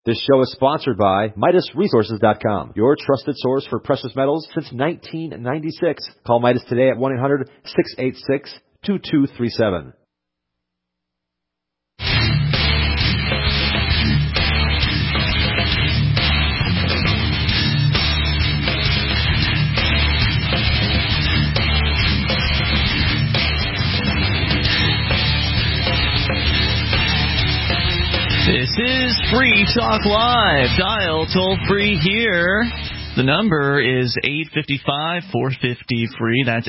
This show is sponsored by MidasResources.com, your trusted source for precious metals since 1996. Call Midas today at 1-800-686-2237. This is Free Talk Live. Dial toll-free here. The number is 855-450-FREE. That's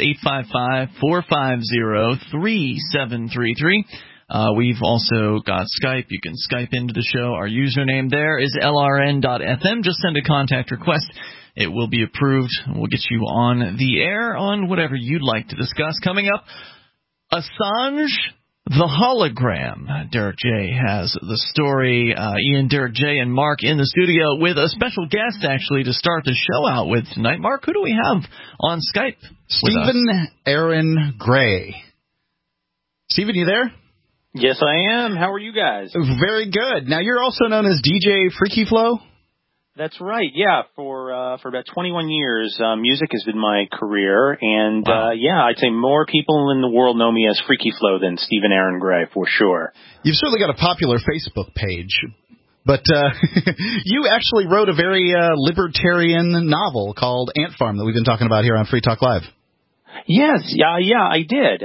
855-450-3733. We've also got Skype. You can Skype into the show. Our username there is LRN.FM. Just send a contact request. It will be approved. We'll get you on the air on whatever you'd like to discuss. Coming up, Assange, the hologram. Derek J. has the story. Ian, Derek J., and Mark in the studio with a special guest, actually, to start the show out with tonight. Mark, who do we have on Skype? Stephen Aaron Gray. Stephen, you there? Yes, I am. How are you guys? Very good. Now, you're also known as DJ Freaky Flow? That's right. Yeah, for about 21 years, music has been my career, and wow. I'd say more people in the world know me as Freaky Flow than Stephen Aaron Gray, for sure. You've certainly got a popular Facebook page, but you actually wrote a very libertarian novel called Ant Farm that we've been talking about here on Free Talk Live. Yes, I did.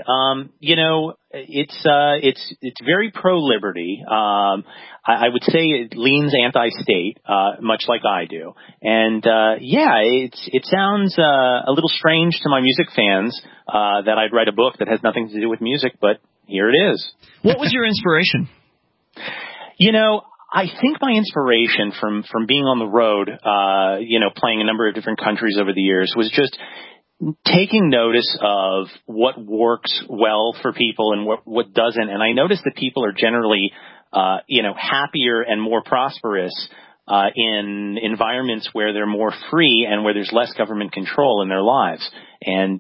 It's very pro-liberty. I would say it leans anti-state, much like I do. And it sounds a little strange to my music fans that I'd write a book that has nothing to do with music, but here it is. What was your inspiration? I think my inspiration from being on the road, playing a number of different countries over the years was just taking notice of what works well for people and what doesn't. And I noticed that people are generally, happier and more prosperous in environments where they're more free and where there's less government control in their lives. And,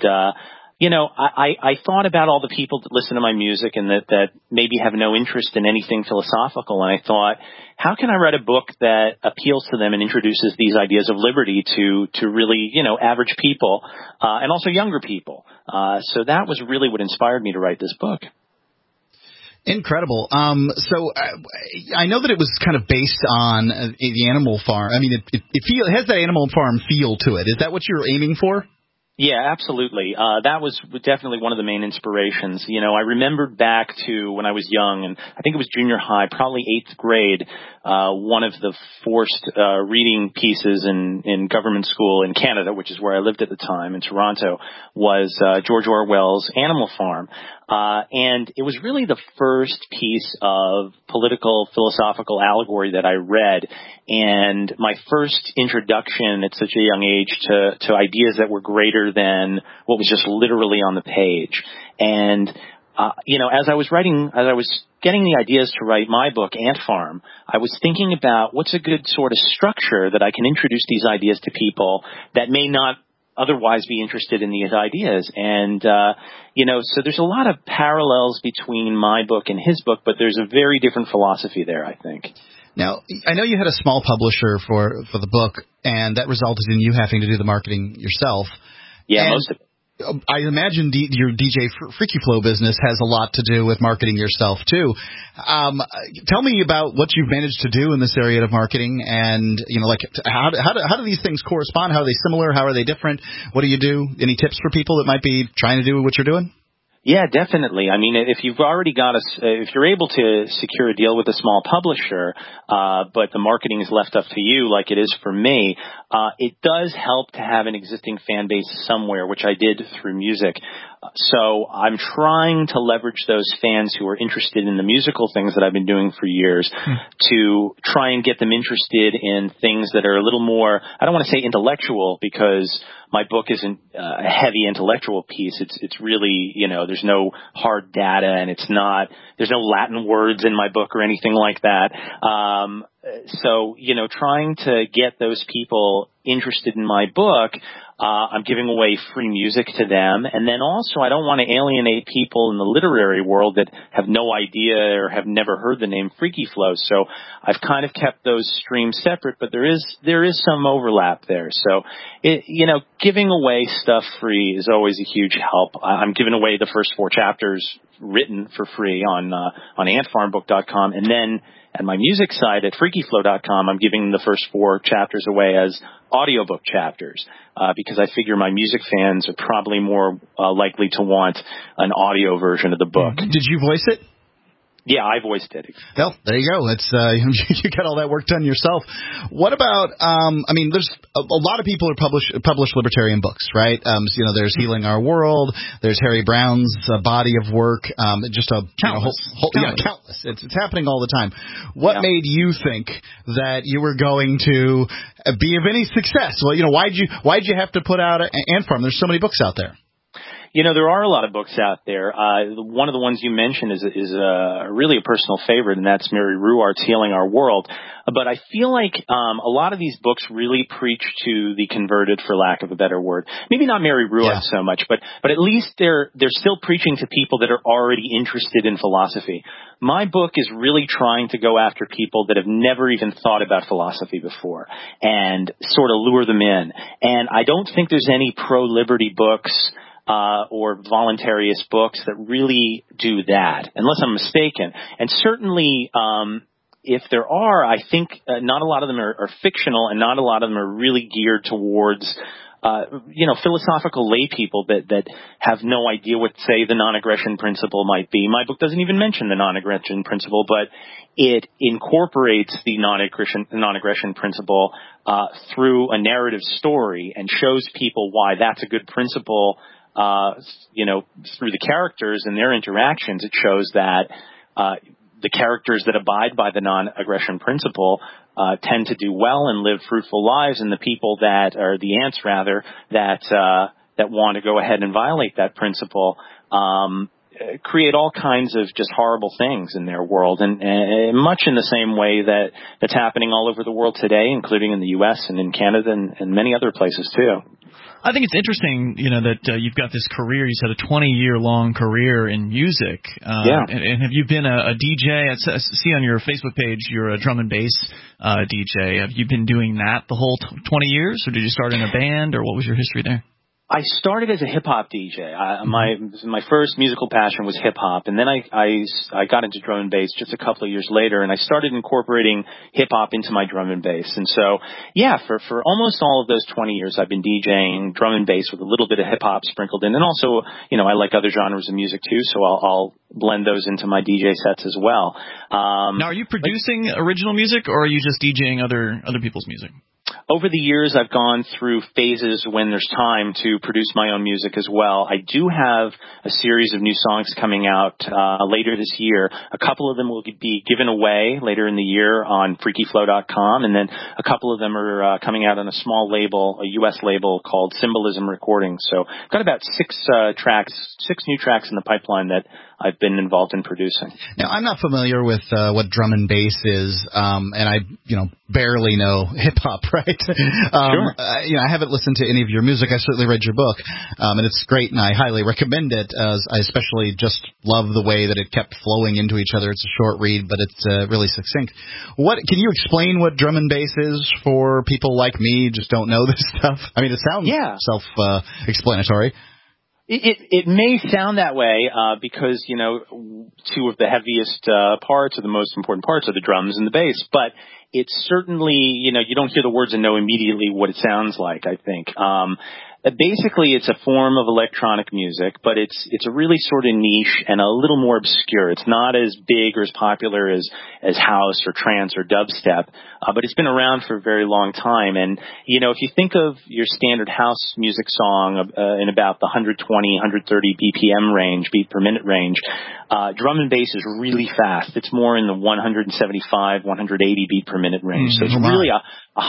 I thought about all the people that listen to my music and that maybe have no interest in anything philosophical. And I thought, how can I write a book that appeals to them and introduces these ideas of liberty to really, average people, and also younger people? So that was really what inspired me to write this book. Incredible. So I know that it was kind of based on the Animal Farm. I mean, it has that Animal Farm feel to it. Is that what you're aiming for? Yeah, absolutely. That was definitely one of the main inspirations. I remembered back to when I was young, and I think it was junior high, probably 8th grade, one of the forced reading pieces in government school in Canada, which is where I lived at the time, in Toronto, was George Orwell's Animal Farm. And it was really the first piece of political philosophical allegory that I read, and my first introduction at such a young age to ideas that were greater than what was just literally on the page. And as I was getting the ideas to write my book, Ant Farm, I was thinking about what's a good sort of structure that I can introduce these ideas to people that may not otherwise be interested in these ideas. And, so there's a lot of parallels between my book and his book, but there's a very different philosophy there, I think. Now, I know you had a small publisher for the book, and that resulted in you having to do the marketing yourself. Yeah, most of it. I imagine your DJ Freaky Flow business has a lot to do with marketing yourself, too. Tell me about what you've managed to do in this area of marketing, and, how do these things correspond? How are they similar? How are they different? What do you do? Any tips for people that might be trying to do what you're doing? Yeah, definitely. I mean, if you've already if you're able to secure a deal with a small publisher, but the marketing is left up to you, like it is for me, it does help to have an existing fan base somewhere, which I did through music. So I'm trying to leverage those fans who are interested in the musical things that I've been doing for years to try and get them interested in things that are a little more, I don't want to say intellectual, because my book isn't a heavy intellectual piece. It's really, there's no hard data, and there's no Latin words in my book or anything like that. So, trying to get those people interested in my book, I'm giving away free music to them. And then also, I don't want to alienate people in the literary world that have no idea or have never heard the name Freaky Flow. So I've kind of kept those streams separate, but there is some overlap there. So, giving away stuff free is always a huge help. I'm giving away the first 4 chapters written for free on antfarmbook.com, and then at my music site at freakyflow.com, I'm giving the first 4 chapters away as audiobook chapters, because I figure my music fans are probably more likely to want an audio version of the book. Did you voice it? Yeah, I voiced it. Well, there you go. It's you got all that work done yourself. What about? There's a lot of people who publish libertarian books, right? There's Healing Our World. There's Harry Brown's body of work. Countless. It's happening all the time. What made you think that you were going to be of any success? Well, why'd you have to put out Ant Farm? There's so many books out there. There are a lot of books out there. One of the ones you mentioned is really a personal favorite, and that's Mary Ruwart's Healing Our World. But I feel like a lot of these books really preach to the converted, for lack of a better word. Maybe not Mary Ruwart so much, but at least they're still preaching to people that are already interested in philosophy. My book is really trying to go after people that have never even thought about philosophy before and sort of lure them in. And I don't think there's any pro-liberty books or voluntarist books that really do that, unless I'm mistaken. And certainly, if there are, I think not a lot of them are fictional, and not a lot of them are really geared towards, philosophical lay people that have no idea what, say, the non-aggression principle might be. My book doesn't even mention the non-aggression principle, but it incorporates the non-aggression principle through a narrative story and shows people why that's a good principle. Through the characters and their interactions, it shows that the characters that abide by the non-aggression principle tend to do well and live fruitful lives, and the people that are the ants, rather, that want to go ahead and violate that principle create all kinds of just horrible things in their world, and much in the same way that's happening all over the world today, including in the U.S. and in Canada and many other places too. I think it's interesting, that you've got this career. You said a 20-year-long career in music. And have you been a DJ? I see on your Facebook page you're a drum and bass DJ. Have you been doing that the whole 20 years, or did you start in a band, or what was your history there? I started as a hip-hop DJ. My first musical passion was hip-hop, and then I got into drum and bass just a couple of years later, and I started incorporating hip-hop into my drum and bass. And so, for almost all of those 20 years, I've been DJing drum and bass with a little bit of hip-hop sprinkled in. And also, I like other genres of music too, so I'll blend those into my DJ sets as well. Now, are you producing original music, or are you just DJing other people's music? Over the years, I've gone through phases when there's time to produce my own music as well. I do have a series of new songs coming out later this year. A couple of them will be given away later in the year on freakyflow.com, and then a couple of them are coming out on a small label, a U.S. label called Symbolism Recordings. So I've got about six new tracks in the pipeline that I've been involved in producing. Now, I'm not familiar with what drum and bass is, and I, barely know hip-hop, right? Sure. I haven't listened to any of your music. I certainly read your book, and it's great, and I highly recommend it. I especially just love the way that it kept flowing into each other. It's a short read, but it's really succinct. Can you explain what drum and bass is for people like me who just don't know this stuff? I mean, it sounds self-explanatory. It may sound that way because, two of the heaviest parts or the most important parts are the drums and the bass. But it's certainly, you don't hear the words and know immediately what it sounds like, I think. Basically, it's a form of electronic music, but it's a really sort of niche and a little more obscure. It's not as big or as popular as house or trance or dubstep, but it's been around for a very long time. And, if you think of your standard house music song in about the 120, 130 BPM range, beat per minute range, drum and bass is really fast. It's more in the 175, 180 beat per minute range. So it's really a high...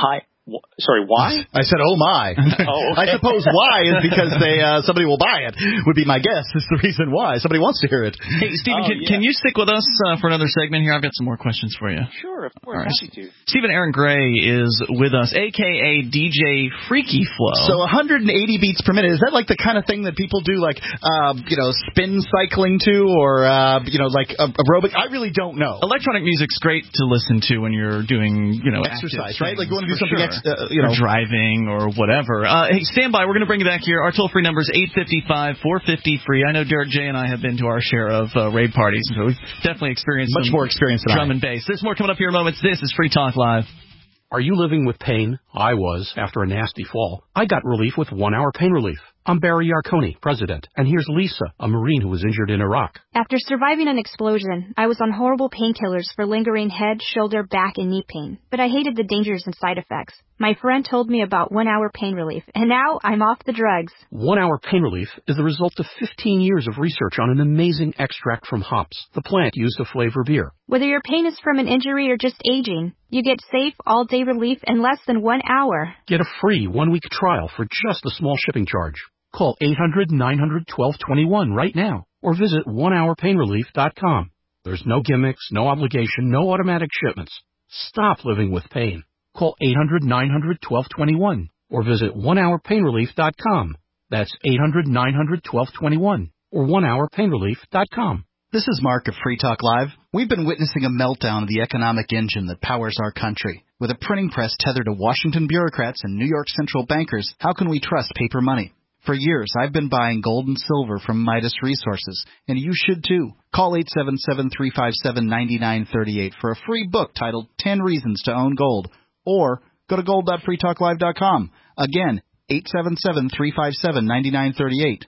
Sorry, why? I said, oh my. Oh, okay. I suppose why is because somebody will buy it, would be my guess. Is the reason why. Somebody wants to hear it. Hey, Stephen, can you stick with us for another segment here? I've got some more questions for you. Sure, of course. Right. Happy to. Stephen Aaron Gray is with us, a.k.a. DJ Freaky Flow. So 180 beats per minute, is that like the kind of thing that people do, like, spin cycling to, or, like aerobic? I really don't know. Electronic music's great to listen to when you're doing, exercise, right? Like you want to do something, or driving or whatever. Hey, stand by. We're going to bring you back here. Our toll-free number is 855-450-FREE. I know Derek J and I have been to our share of rave parties, so we've definitely experienced much more experience than drum and bass. There's more coming up here in moments. This is Free Talk Live. Are you living with pain? I was, after a nasty fall. I got relief with 1 Hour Pain Relief. I'm Barry Yarconi, president, and here's Lisa, a Marine who was injured in Iraq. After surviving an explosion, I was on horrible painkillers for lingering head, shoulder, back, and knee pain. But I hated the dangers and side effects. My friend told me about 1 Hour Pain Relief, and now I'm off the drugs. 1 Hour Pain Relief is the result of 15 years of research on an amazing extract from hops, the plant used to flavor beer. Whether your pain is from an injury or just aging, you get safe, all-day relief in less than 1 hour. Get a free 1-week trial for just a small shipping charge. Call 800-900-1221 right now or visit onehourpainrelief.com. There's no gimmicks, no obligation, no automatic shipments. Stop living with pain. Call 800-900-1221 or visit onehourpainrelief.com. That's 800-900-1221 or onehourpainrelief.com. This is Mark of Free Talk Live. We've been witnessing a meltdown of the economic engine that powers our country. With a printing press tethered to Washington bureaucrats and New York central bankers, how can we trust paper money? For years, I've been buying gold and silver from Midas Resources, and you should too. Call 877-357-9938 for a free book titled 10 Reasons to Own Gold, or go to gold.freetalklive.com. Again, 877-357-9938.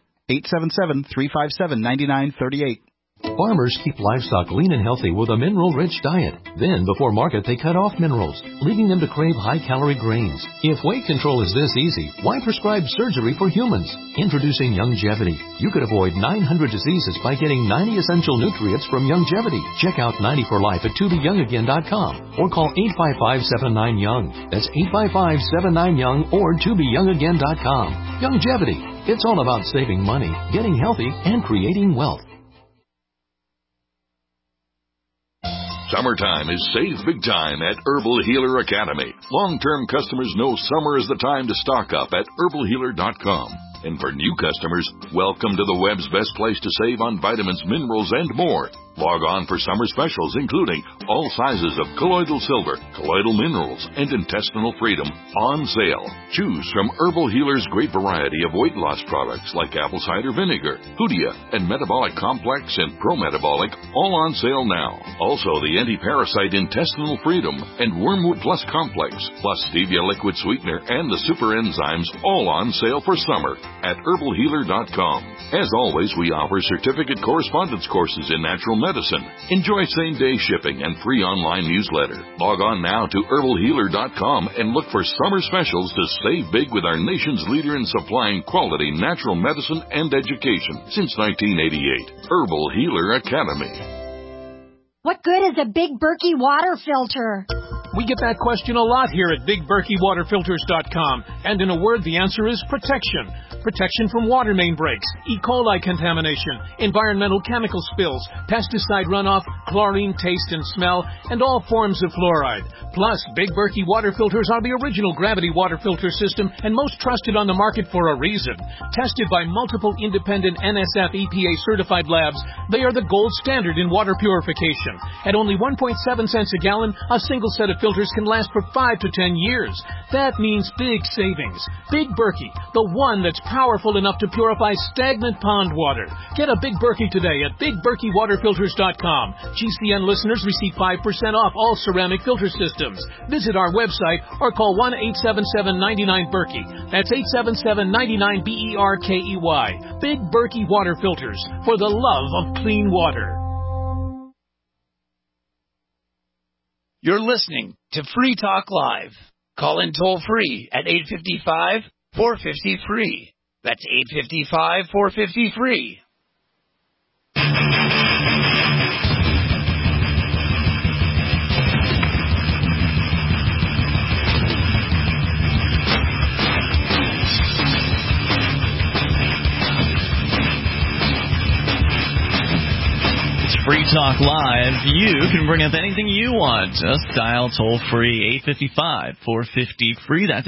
877-357-9938. Farmers keep livestock lean and healthy with a mineral-rich diet. Then, before market, they cut off minerals, leaving them to crave high-calorie grains. If weight control is this easy, why prescribe surgery for humans? Introducing Youngevity. You could avoid 900 diseases by getting 90 essential nutrients from Youngevity. Check out 90 for Life at tobeyoungagain.com or call 855-79-YOUNG. That's 855-79-YOUNG or tobeyoungagain.com. Youngevity. It's all about saving money, getting healthy, and creating wealth. Summertime is save big time at Herbal Healer Academy. Long-term customers know summer is the time to stock up at herbalhealer.com. And for new customers, welcome to the web's best place to save on vitamins, minerals, and more. Log on for summer specials, including all sizes of colloidal silver, colloidal minerals, and intestinal freedom on sale. Choose from Herbal Healer's great variety of weight loss products like apple cider vinegar, Hoodia, and Metabolic Complex and Pro-Metabolic, all on sale now. Also, the anti-parasite intestinal freedom and Wormwood Plus Complex, plus Stevia liquid sweetener and the super enzymes, all on sale for summer at herbalhealer.com. As always, we offer certificate correspondence courses in natural medicine. Enjoy same-day shipping and free online newsletter. Log on now to herbalhealer.com and look for summer specials to save big with our nation's leader in supplying quality natural medicine and education since 1988. Herbal Healer Academy. What good is a Big Berkey water filter? We get that question a lot here at BigBerkeyWaterFilters.com. And in a word, the answer is protection. Protection from water main breaks, E. coli contamination, environmental chemical spills, pesticide runoff, chlorine taste and smell, and all forms of fluoride. Plus, Big Berkey water filters are the original gravity water filter system and most trusted on the market for a reason. Tested by multiple independent NSF EPA certified labs, they are the gold standard in water purification. At only 1.7 cents a gallon, a single set of filters can last for 5 to 10 years. That means big savings. Big Berkey, the one that's powerful enough to purify stagnant pond water. Get a Big Berkey today at BigBerkeyWaterFilters.com. GCN listeners receive 5% off all ceramic filter systems. Visit our website or call 1-877-99-BERKEY. That's 877-99-BERKEY. Big Berkey Water Filters, for the love of clean water. You're listening to Free Talk Live. Call in toll free at 855-450-FREE. That's 855-450-FREE. Talk Live, you can bring up anything you want. Just dial toll-free 855-450-FREE. That's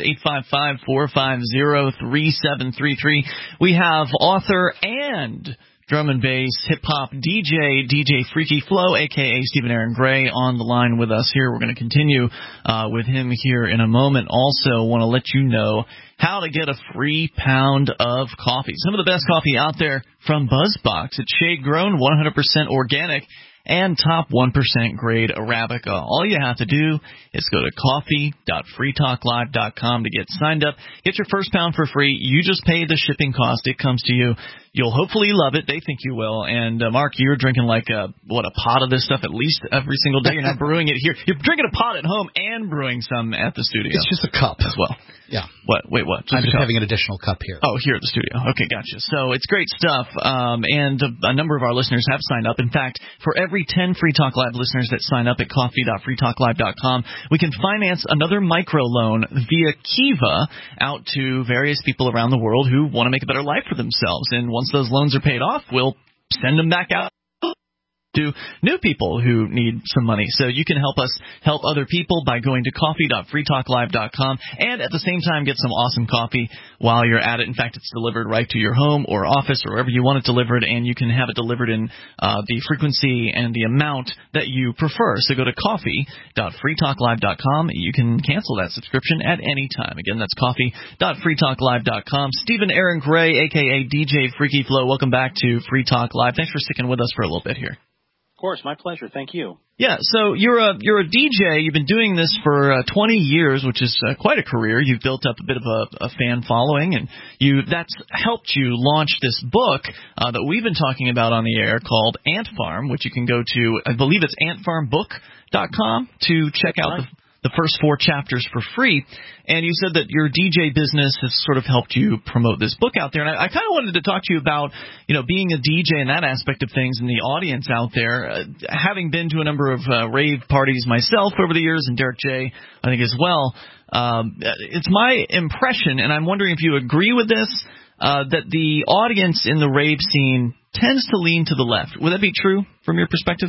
855-450-3733. We have author and drum and bass hip-hop DJ Freaky Flow, a.k.a. Stephen Aaron Gray, on the line with us here. We're going to continue with him here in a moment. Also want to let you know how to get a free pound of coffee. Some of the best coffee out there from BuzzBox. It's shade-grown, 100% organic, and top 1% grade Arabica. All you have to do is go to coffee.freetalklive.com to get signed up. Get your first pound for free. You just pay the shipping cost. It comes to you. You'll hopefully love it. They think you will. And, Mark, you're drinking like a pot of this stuff at least every single day. You're not brewing it here. You're drinking a pot at home and brewing some at the studio. It's just a cup. As well. Yeah. What? Wait, what? I'm just having an additional cup here. Oh, here at the studio. Okay, gotcha. So it's great stuff, and a number of our listeners have signed up. In fact, for every 10 Free Talk Live listeners that sign up at coffee.freetalklive.com, we can finance another microloan via Kiva out to various people around the world who want to make a better life for themselves. And once those loans are paid off, we'll send them back out to new people who need some money. So you can help us help other people by going to coffee.freetalklive.com and at the same time get some awesome coffee while you're at it. In fact, it's delivered right to your home or office or wherever you want it delivered, and you can have it delivered in the frequency and the amount that you prefer. So go to coffee.freetalklive.com. You can cancel that subscription at any time. Again, that's coffee.freetalklive.com. Stephen Aaron Gray, a.k.a. DJ Freaky Flow, welcome back to Free Talk Live. Thanks for sticking with us for a little bit here. Of course, my pleasure. Thank you. Yeah, so you're a DJ. You've been doing this for 20 years, which is quite a career. You've built up a bit of a fan following, and that's helped you launch this book that we've been talking about on the air called Ant Farm, which you can go to, I believe it's antfarmbook.com to check out the first 4 chapters for free. And you said that your DJ business has sort of helped you promote this book out there. And I kind of wanted to talk to you about, being a DJ and that aspect of things and the audience out there. Having been to a number of rave parties myself over the years, and Derek J, I think, as well, it's my impression, and I'm wondering if you agree with this, that the audience in the rave scene tends to lean to the left. Would that be true from your perspective?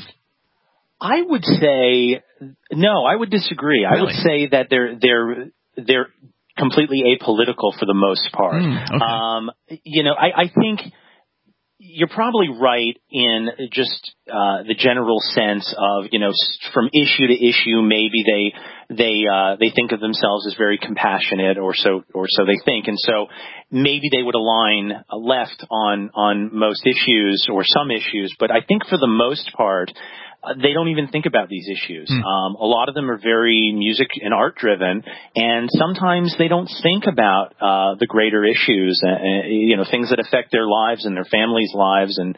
I would say no. I would disagree. Really? I would say that they're completely apolitical for the most part. Okay. I think you're probably right in just the general sense of from issue to issue, maybe they think of themselves as very compassionate, or so they think, and so maybe they would align left on most issues or some issues. But I think for the most part, they don't even think about these issues. A lot of them are very music and art driven, and sometimes they don't think about the greater issues, things that affect their lives and their families' lives, and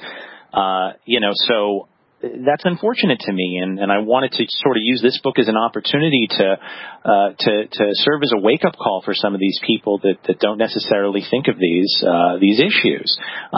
so that's unfortunate to me. And I wanted to sort of use this book as an opportunity to serve as a wake up call for some of these people that don't necessarily think of these issues.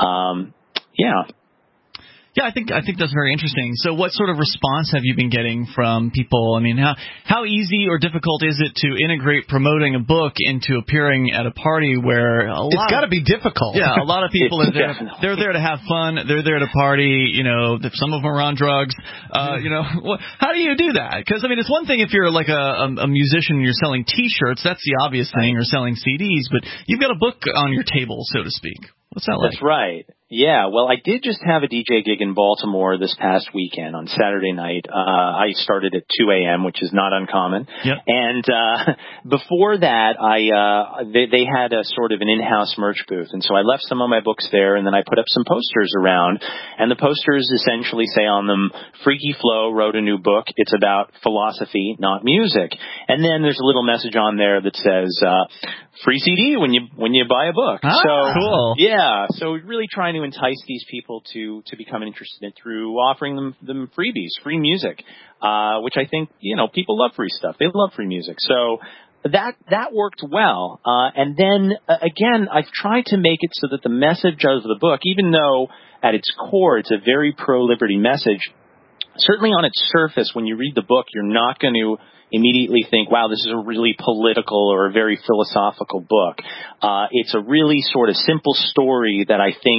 Yeah, I think that's very interesting. So what sort of response have you been getting from people? I mean, how easy or difficult is it to integrate promoting a book into appearing at a party where it's got to be difficult. Yeah, a lot of people are there. They're there to have fun. They're there to party. Some of them are on drugs. How do you do that? Because, I mean, it's one thing if you're like a musician and you're selling T-shirts. That's the obvious thing, or selling CDs. But you've got a book on your table, so to speak. What's that like? That's right. Yeah, well, I did just have a DJ gig in Baltimore this past weekend on Saturday night. I started at 2 a.m., which is not uncommon. Yep. And before that, they had a sort of an in-house merch booth. And so I left some of my books there, and then I put up some posters around. And the posters essentially say on them, Freaky Flow wrote a new book. It's about philosophy, not music. And then there's a little message on there that says, free CD when you buy a book. Cool. Yeah, so really trying to entice these people to become interested through offering them freebies, free music, which I think, people love free stuff. They love free music. So that worked well. And then again, I've tried to make it so that the message of the book, even though at its core it's a very pro-liberty message, certainly on its surface, when you read the book, you're not going to immediately think, wow, this is a really political or a very philosophical book. It's a really sort of simple story that I think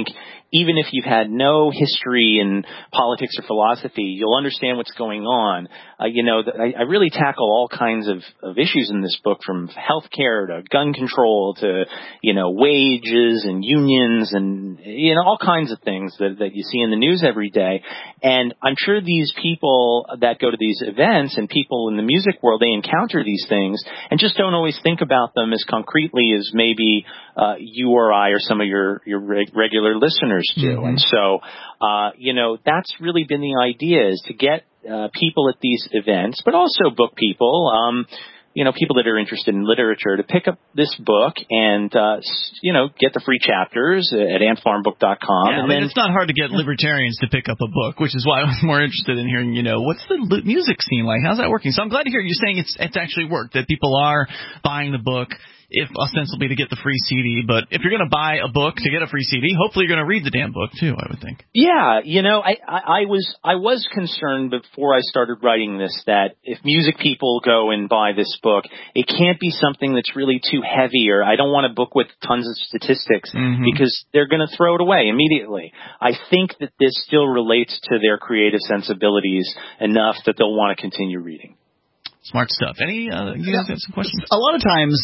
even if you've had no history in politics or philosophy, you'll understand what's going on. I really tackle all kinds of issues in this book, from healthcare to gun control to, wages and unions and, all kinds of things that you see in the news every day. And I'm sure these people that go to these events and people in the music world, they encounter these things and just don't always think about them as concretely as maybe you or I or some of your regular listeners do. Mm-hmm. And so, that's really been the idea, is to get people at these events, but also book people, people that are interested in literature, to pick up this book and, get the free chapters at antfarmbook.com. Yeah, it's not hard to get libertarians to pick up a book, which is why I was more interested in hearing, what's the music scene like? How's that working? So I'm glad to hear you saying it's actually worked, that people are buying the book, if ostensibly to get the free CD. But if you're going to buy a book to get a free CD, hopefully you're going to read the damn book too, I would think. Yeah, I was concerned before I started writing this that if music people go and buy this book, it can't be something that's really too heavy, or I don't want a book with tons of statistics, because they're going to throw it away immediately. I think that this still relates to their creative sensibilities enough that they'll want to continue reading. Smart stuff. You guys have some questions? A lot of times,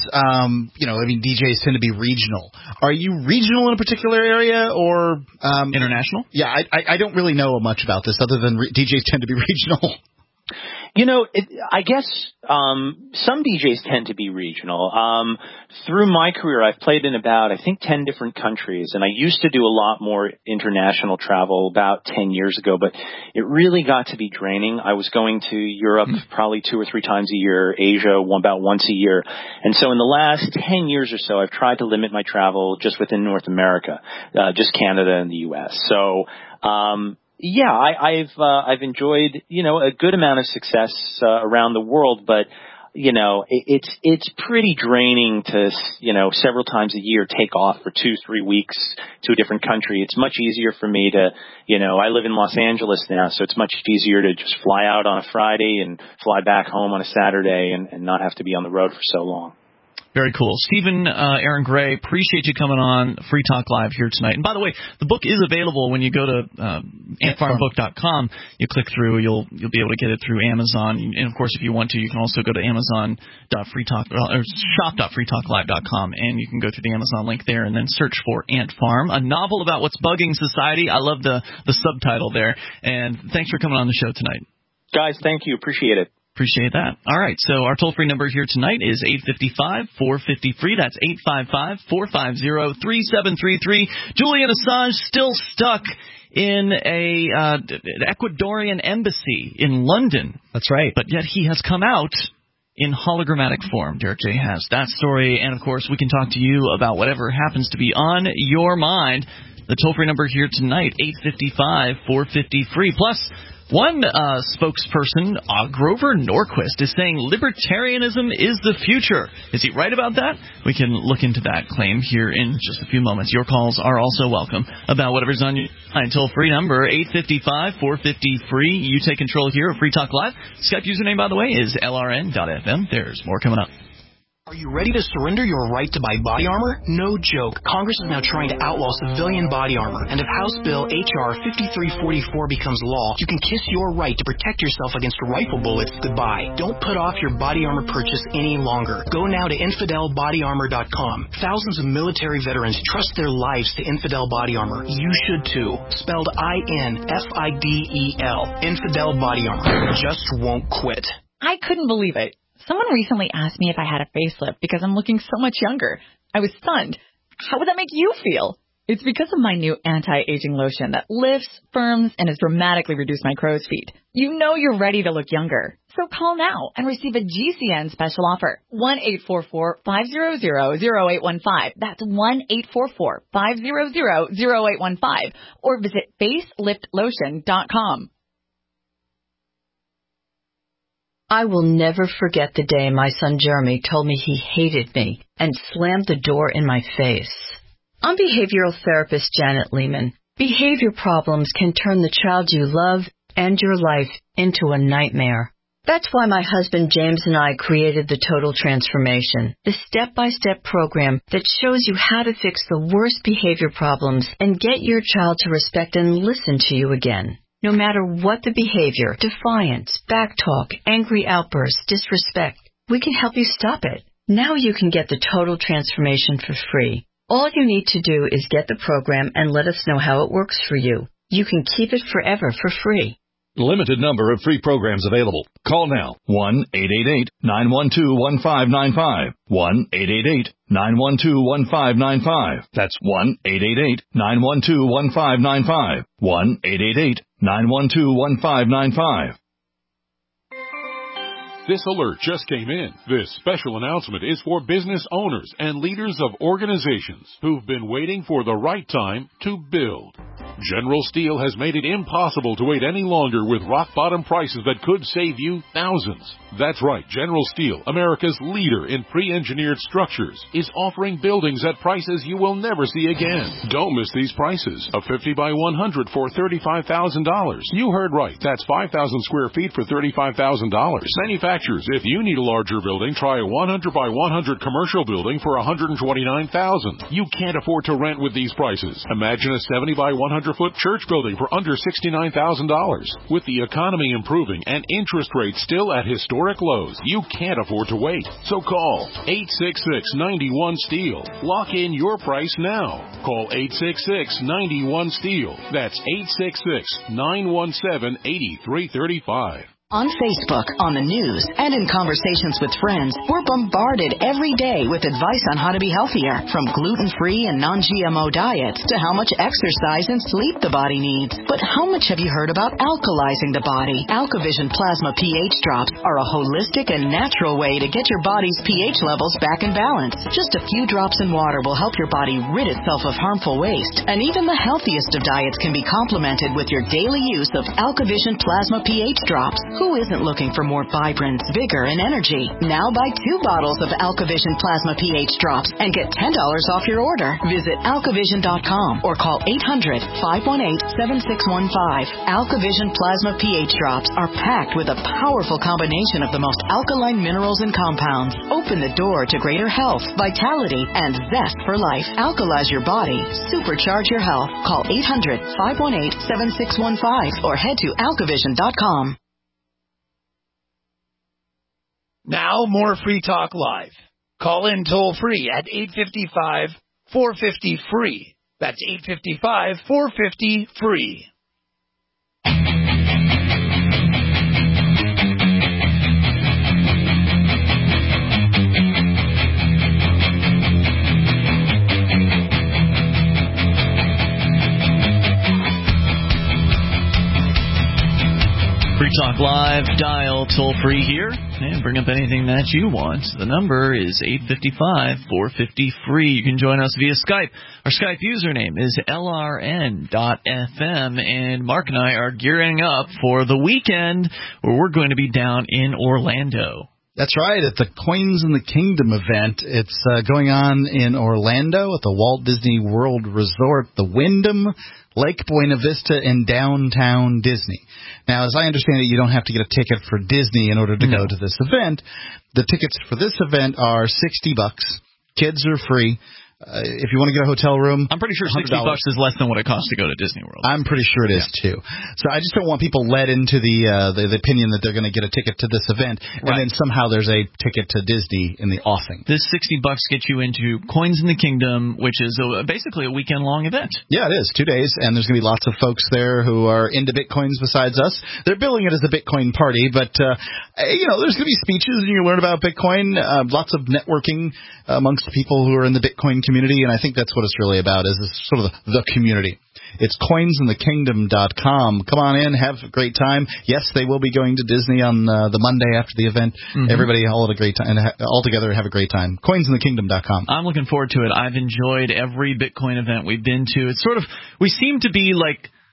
DJs tend to be regional. Are you regional in a particular area or international? Yeah, I don't really know much about this other than DJs tend to be regional. I guess some DJs tend to be regional. Through my career, I've played in about, 10 different countries, and I used to do a lot more international travel about 10 years ago, but it really got to be draining. I was going to Europe probably 2 or 3 times a year, Asia about once a year. And so in the last 10 years or so, I've tried to limit my travel just within North America, just Canada and the U.S. So, I've enjoyed, a good amount of success around the world, but, it's pretty draining to, several times a year take off for 2-3 weeks to a different country. It's much easier for me to, I live in Los Angeles now, so it's much easier to just fly out on a Friday and fly back home on a Saturday and not have to be on the road for so long. Very cool. Stephen Aaron Gray, appreciate you coming on Free Talk Live here tonight. And by the way, the book is available when you go to antfarmbook.com. You click through, you'll be able to get it through Amazon. And of course, if you want to, you can also go to shop.freetalklive.com, and you can go through the Amazon link there and then search for Ant Farm, a novel about what's bugging society. I love the subtitle there. And thanks for coming on the show tonight. Guys, thank you. Appreciate it. Appreciate that. All right, so our toll-free number here tonight is 855-450-FREE. That's 855-450-3733. Julian Assange still stuck in an Ecuadorian embassy in London. That's right. But yet he has come out in hologrammatic form. Derek J. has that story. And, of course, we can talk to you about whatever happens to be on your mind. The toll-free number here tonight, 855-450-FREE. Plus, one spokesperson, Grover Norquist, is saying libertarianism is the future. Is he right about that? We can look into that claim here in just a few moments. Your calls are also welcome about whatever's on your mind. Toll-free number, 855-450-FREE. You take control here of Free Talk Live. Skype username, by the way, is LRN.FM. There's more coming up. Are you ready to surrender your right to buy body armor? No joke. Congress is now trying to outlaw civilian body armor. And if House Bill H.R. 5344 becomes law, you can kiss your right to protect yourself against rifle bullets goodbye. Don't put off your body armor purchase any longer. Go now to InfidelBodyArmor.com. Thousands of military veterans trust their lives to Infidel Body Armor. You should too. Spelled INFIDEL. Infidel Body Armor. Just won't quit. I couldn't believe it. Someone recently asked me if I had a facelift because I'm looking so much younger. I was stunned. How would that make you feel? It's because of my new anti-aging lotion that lifts, firms, and has dramatically reduced my crow's feet. You know you're ready to look younger. So call now and receive a GCN special offer. 1-844-500-0815. That's 1-844-500-0815. Or visit faceliftlotion.com. I will never forget the day my son Jeremy told me he hated me and slammed the door in my face. I'm behavioral therapist Janet Lehman. Behavior problems can turn the child you love and your life into a nightmare. That's why my husband James and I created the Total Transformation, the step-by-step program that shows you how to fix the worst behavior problems and get your child to respect and listen to you again. No matter what the behavior, defiance, backtalk, angry outbursts, disrespect, we can help you stop it. Now you can get the Total Transformation for free. All you need to do is get the program and let us know how it works for you. You can keep it forever for free. Limited number of free programs available. Call now. 1-888-912-1595. 1-888-912-1595. That's 1-888-912-1595. 1-888-912-1595. This alert just came in. This special announcement is for business owners and leaders of organizations who've been waiting for the right time to build. General Steel has made it impossible to wait any longer with rock-bottom prices that could save you thousands. That's right, General Steel, America's leader in pre-engineered structures, is offering buildings at prices you will never see again. Don't miss these prices. A 50 by 100 for $35,000. You heard right. That's 5,000 square feet for $35,000. Manufacturers, if you need a larger building, try a 100 by 100 commercial building for $129,000. You can't afford to rent with these prices. Imagine a 70 by 100-foot church building for under $69,000. With the economy improving and interest rates still at historic lows, you can't afford to wait. So call 866-91-STEEL. Lock in your price now. Call 866-91-STEEL. That's 866-917-8335. On Facebook, on the news, and in conversations with friends, we're bombarded every day with advice on how to be healthier, from gluten-free and non-GMO diets to how much exercise and sleep the body needs. But how much have you heard about alkalizing the body? AlkaVision Plasma pH drops are a holistic and natural way to get your body's pH levels back in balance. Just a few drops in water will help your body rid itself of harmful waste, and even the healthiest of diets can be complemented with your daily use of AlkaVision Plasma pH drops. Who isn't looking for more vibrance, vigor, and energy? Now buy 2 bottles of AlkaVision Plasma pH drops and get $10 off your order. Visit alkavision.com or call 800-518-7615. AlkaVision Plasma pH drops are packed with a powerful combination of the most alkaline minerals and compounds. Open the door to greater health, vitality, and zest for life. Alkalize your body. Supercharge your health. Call 800-518-7615 or head to alkavision.com. Now, more Free Talk Live. Call in toll-free at 855-450-FREE. That's 855-450-FREE. Free Talk Live, dial toll-free here, and bring up anything that you want. The number is 855-450-FREE. You can join us via Skype. Our Skype username is LRN.FM, and Mark and I are gearing up for the weekend where we're going to be down in Orlando. That's right, at the Coins in the Kingdom event. It's going on in Orlando at the Walt Disney World Resort, the Wyndham, Lake Buena Vista, and Downtown Disney. Now, as I understand it, you don't have to get a ticket for Disney in order to go to this event. The tickets for this event are $60. Kids are free. If you want to get a hotel room, I'm pretty sure $60 is less than what it costs to go to Disney World. I'm pretty sure it is too. So I just don't want people led into the opinion that they're going to get a ticket to this event, and then somehow there's a ticket to Disney in the offing. This $60 gets you into Coins in the Kingdom, which is basically a weekend-long event. Yeah, it is, 2 days, and there's going to be lots of folks there who are into Bitcoins besides us. They're billing it as a Bitcoin party, but there's going to be speeches, and you learn about Bitcoin, lots of networking amongst people who are in the Bitcoin community, and I think that's what it's really about, is this sort of the community. It's coinsinthekingdom.com. Come on in, have a great time. Yes, they will be going to Disney on the Monday after the event. Mm-hmm. Everybody all at a great time, and all together have a great time. Coinsinthekingdom.com. I'm looking forward to it. I've enjoyed every Bitcoin event we've been to. It's sort of, we seem to be like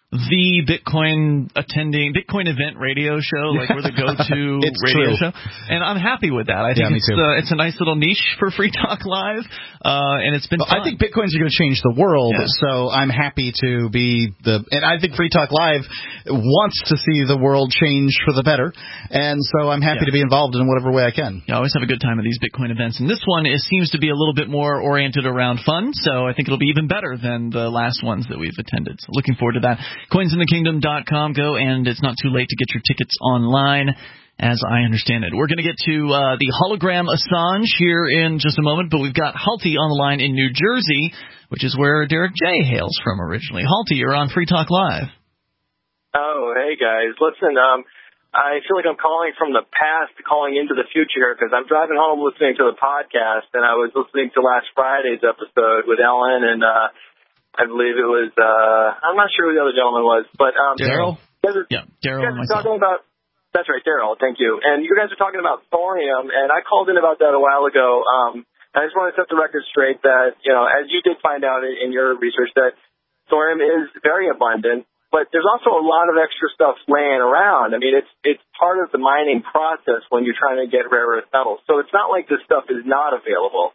the Bitcoin event radio show, like we're the go-to radio show, and I'm happy with that. I think it's a nice little niche for Free Talk Live, and it's been fun. I think Bitcoins are going to change the world, so I'm happy to be and I think Free Talk Live wants to see the world change for the better, and so I'm happy to be involved in whatever way I can. I always have a good time at these Bitcoin events, and this one seems to be a little bit more oriented around fun, so I think it'll be even better than the last ones that we've attended. So looking forward to that. CoinsInTheKingdom.com. Go, and it's not too late to get your tickets online, as I understand it. We're going to get to the hologram Assange here in just a moment, but we've got Halti on the line in New Jersey, which is where Derek J. hails from originally. Halti, you're on Free Talk Live. Oh, hey, guys. Listen, I feel like I'm calling from the past, calling into the future, because I'm driving home listening to the podcast, and I was listening to last Friday's episode with Ellen, and I believe it was, I'm not sure who the other gentleman was, but Daryl? Yeah, Daryl and myself. Talking about, that's right, Daryl, thank you. And you guys are talking about thorium, and I called in about that a while ago. I just want to set the record straight that, as you did find out in your research, that thorium is very abundant, but there's also a lot of extra stuff laying around. I mean, it's part of the mining process when you're trying to get rare earth metals. So it's not like this stuff is not available.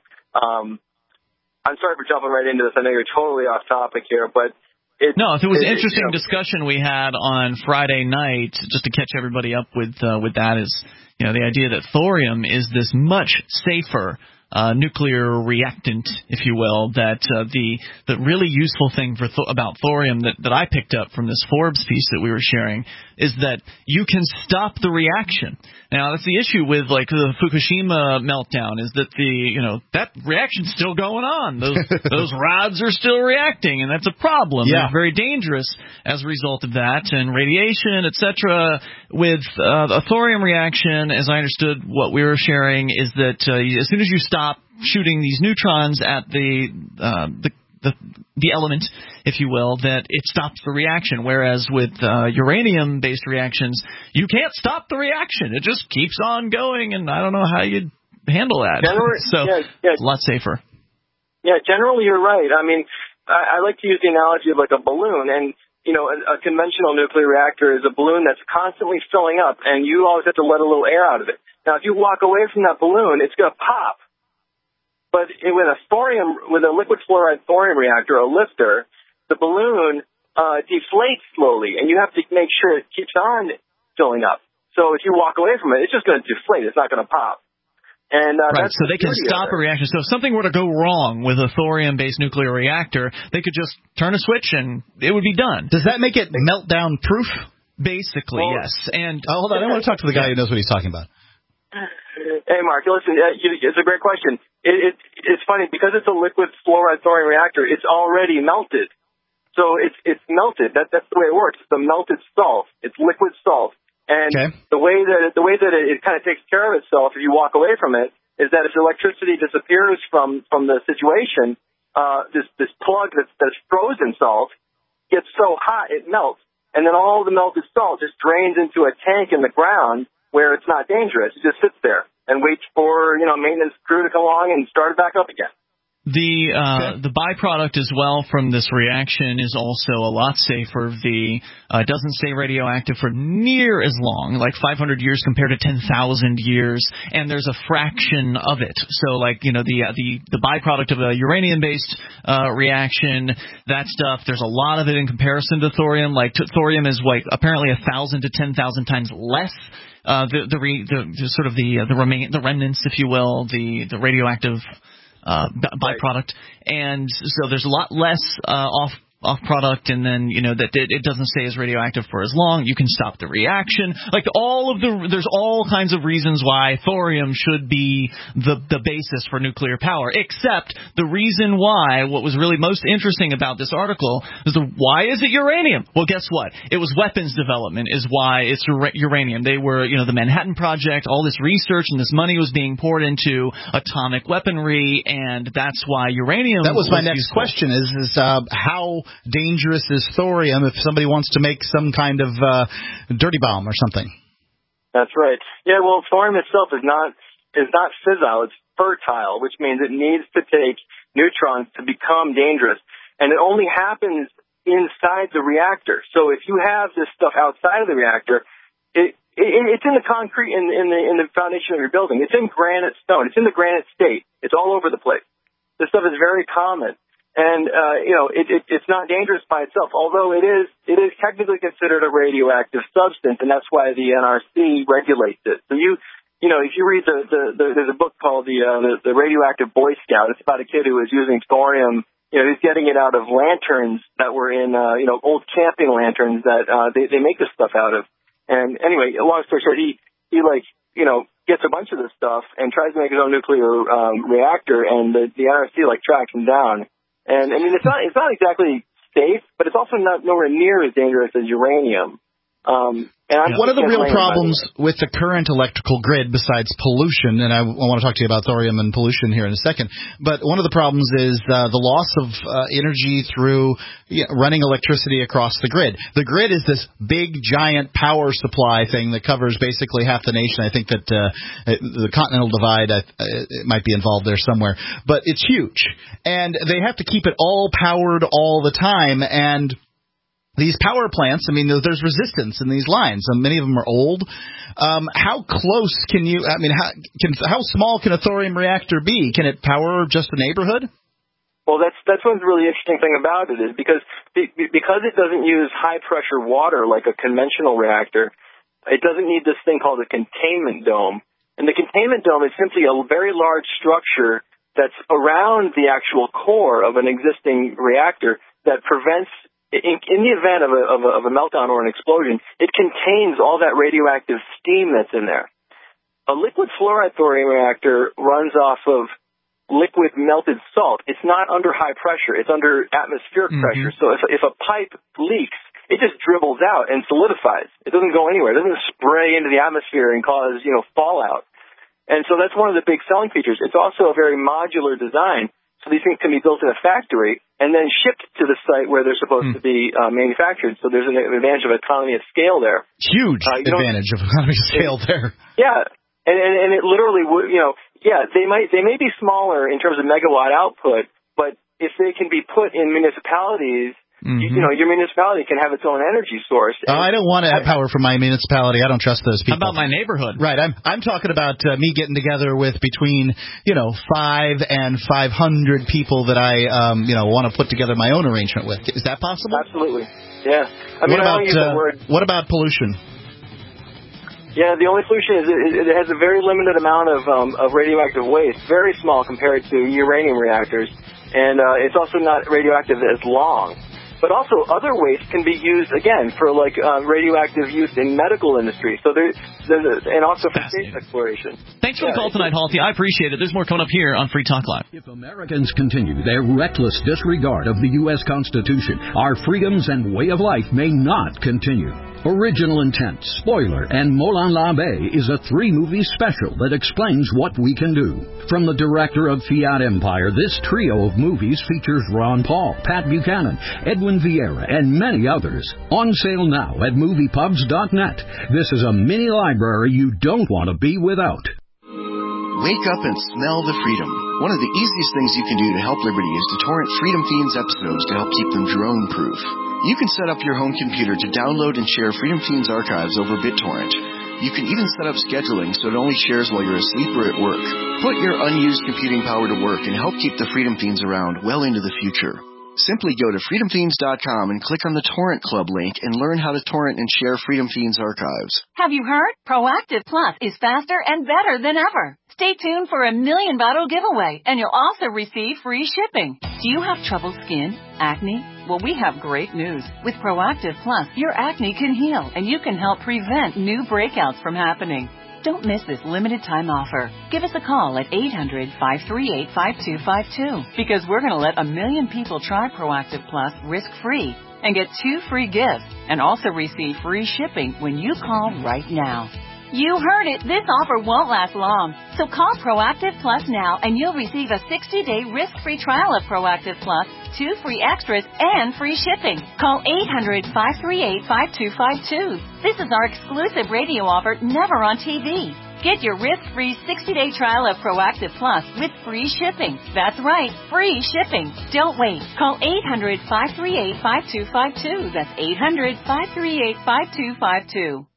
I'm sorry for jumping right into this. I know you're totally off topic here, but it was an interesting discussion we had on Friday night, just to catch everybody up with that, is the idea that thorium is this much safer nuclear reactant, if you will, that the really useful thing about thorium that I picked up from this Forbes piece that we were sharing is that you can stop the reaction. Now, that's the issue with like the Fukushima meltdown, is that that reaction's still going on. Those rods are still reacting, and that's a problem. Yeah. It's very dangerous as a result of that, and radiation, etc. With a thorium reaction, as I understood what we were sharing, is that as soon as you stop shooting these neutrons at the element, if you will, that it stops the reaction. Whereas with uranium-based reactions, you can't stop the reaction. It just keeps on going, and I don't know how you'd handle that. It's a lot safer. Yeah, generally you're right. I mean, I like to use the analogy of like a balloon, and a conventional nuclear reactor is a balloon that's constantly filling up, and you always have to let a little air out of it. Now, if you walk away from that balloon, it's going to pop. But with a liquid fluoride thorium reactor, a lifter, the balloon deflates slowly, and you have to make sure it keeps on filling up. So if you walk away from it, it's just going to deflate. It's not going to pop. And right, so they can stop a reaction. So if something were to go wrong with a thorium-based nuclear reactor, they could just turn a switch and it would be done. Does that make it meltdown proof? Basically, yes. And hold on, I want to talk to the guy who knows what he's talking about. Hey, Mark, listen, it's a great question. It's funny, because it's a liquid fluoride thorium reactor, it's already melted. So it's melted. That's the way it works. It's a melted salt. It's liquid salt. And the way that it kind of takes care of itself if you walk away from it is that if electricity disappears from the situation, this plug that's frozen salt gets so hot it melts. And then all the melted salt just drains into a tank in the ground where it's not dangerous. It just sits there and waits for, maintenance crew to come along and start it back up again. The byproduct as well from this reaction is also a lot safer. It doesn't stay radioactive for near as long, like 500 years compared to 10,000 years, and there's a fraction of it. So, the byproduct of a uranium-based reaction, that stuff, there's a lot of it in comparison to thorium. Thorium is apparently 1,000 to 10,000 times less. The remnants, if you will, the radioactive byproduct, and so there's a lot less off product, and then that it doesn't stay as radioactive for as long. You can stop the reaction. There's all kinds of reasons why thorium should be the basis for nuclear power. Except the reason why, what was really most interesting about this article is why is it uranium? Well, guess what? It was weapons development is why it's uranium. They were the Manhattan Project. All this research and this money was being poured into atomic weaponry, and that's why uranium. That was my next question: is how dangerous is thorium if somebody wants to make some kind of dirty bomb or something? That's right. Yeah, well, thorium itself is not fissile. It's fertile, which means it needs to take neutrons to become dangerous. And it only happens inside the reactor. So if you have this stuff outside of the reactor, it's in the concrete in the foundation of your building. It's in granite stone. It's in the granite state. It's all over the place. This stuff is very common. And, it's not dangerous by itself, although it is technically considered a radioactive substance, and that's why the NRC regulates it. So if you read there's a book called the Radioactive Boy Scout. It's about a kid who was using thorium. He's getting it out of lanterns that were in, old camping lanterns that, they make this stuff out of. And anyway, long story short, he gets a bunch of this stuff and tries to make his own nuclear, reactor, and the NRC, tracks him down. And I mean, it's not exactly safe, but it's also nowhere near as dangerous as uranium. One of the real problems with the current electrical grid, besides pollution, and I want to talk to you about thorium and pollution here in a second, but one of the problems is the loss of energy through running electricity across the grid. The grid is this big, giant power supply thing that covers basically half the nation. I think that the Continental Divide it might be involved there somewhere, but it's huge. And they have to keep it all powered all the time, and these power plants, I mean, there's resistance in these lines, and many of them are old. How close how small can a thorium reactor be? Can it power just a neighborhood? Well, that's one really interesting thing about it is because it doesn't use high pressure water like a conventional reactor, it doesn't need this thing called a containment dome. And the containment dome is simply a very large structure that's around the actual core of an existing reactor that prevents, in the event of a meltdown or an explosion, it contains all that radioactive steam that's in there. A liquid fluoride thorium reactor runs off of liquid melted salt. It's not under high pressure. It's under atmospheric pressure. So if a pipe leaks, it just dribbles out and solidifies. It doesn't go anywhere. It doesn't spray into the atmosphere and cause, fallout. And so that's one of the big selling features. It's also a very modular design. So these things can be built in a factory and then shipped to the site where they're supposed to be manufactured. So there's an advantage of economy of scale there. Huge advantage of economy of scale there. Yeah. And it literally would, they may be smaller in terms of megawatt output, but if they can be put in municipalities, your municipality can have its own energy source. I don't want to have power from my municipality. I don't trust those people. How about my neighborhood? Right. I'm talking about me getting together with between 5 and 500 people that I want to put together my own arrangement with. Is that possible? Absolutely. Yeah. What about pollution? Yeah, the only pollution is it has a very limited amount of radioactive waste, very small compared to uranium reactors, and it's also not radioactive as long. But also other waste can be used, again, for radioactive use in medical industry. So and also for space exploration. Thanks for the call tonight, Halsey. I appreciate it. There's more coming up here on Free Talk Live. If Americans continue their reckless disregard of the U.S. Constitution, our freedoms and way of life may not continue. Original Intent, Spoiler, and Moulin L'Abbé is a 3-movie special that explains what we can do. From the director of Fiat Empire, this trio of movies features Ron Paul, Pat Buchanan, Edwin Vieira, and many others. On sale now at moviepubs.net. This is a mini library you don't want to be without. Wake up and smell the freedom. One of the easiest things you can do to help Liberty is to torrent Freedom Fiends episodes to help keep them drone-proof. You can set up your home computer to download and share Freedom Fiends archives over BitTorrent. You can even set up scheduling so it only shares while you're asleep or at work. Put your unused computing power to work and help keep the Freedom Fiends around well into the future. Simply go to freedomfiends.com and click on the Torrent Club link and learn how to torrent and share Freedom Fiends archives. Have you heard? Proactive Plus is faster and better than ever. Stay tuned for a $1 million bottle giveaway, and you'll also receive free shipping. Do you have troubled skin? Acne? Well, we have great news. With Proactive Plus, your acne can heal, and you can help prevent new breakouts from happening. Don't miss this limited time offer. Give us a call at 800-538-5252 because we're going to let 1 million people try Proactive Plus risk-free and get 2 free gifts and also receive free shipping when you call right now. You heard it. This offer won't last long. So call Proactive Plus now and you'll receive a 60-day risk-free trial of Proactive Plus, 2 free extras, and free shipping. Call 800-538-5252. This is our exclusive radio offer, never on TV. Get your risk-free 60-day trial of Proactive Plus with free shipping. That's right, free shipping. Don't wait. Call 800-538-5252. That's 800-538-5252.